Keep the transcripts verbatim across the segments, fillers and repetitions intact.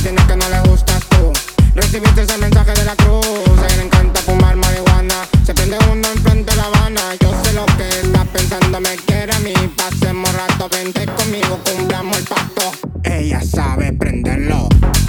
tiene que no le gustas tú. Recibiste ese mensaje de la cruz. A ella le encanta fumar marihuana. Se prende uno enfrente de La Habana. Yo sé lo que está pensando, me quiere a mí. Pasemos rato, vente conmigo, cumplamos el pacto. Ella sabe prenderlo.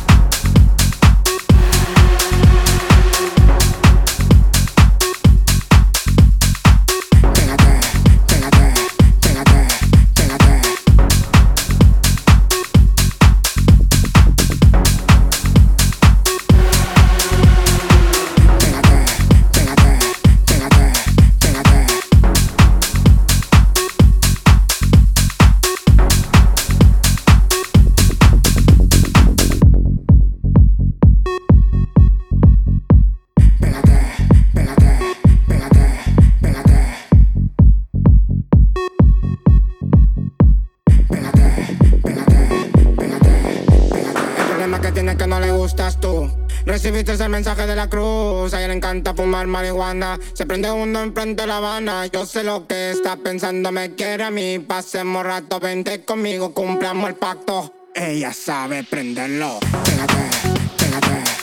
Que tiene que no le gustas tú. Recibiste ese mensaje de la cruz. A ella le encanta fumar marihuana. Se prende uno enfrente de La Habana. Yo sé lo que está pensando, me quiere a mí. Pasemos rato, vente conmigo, cumplamos el pacto. Ella sabe prenderlo. Pégate, pégate.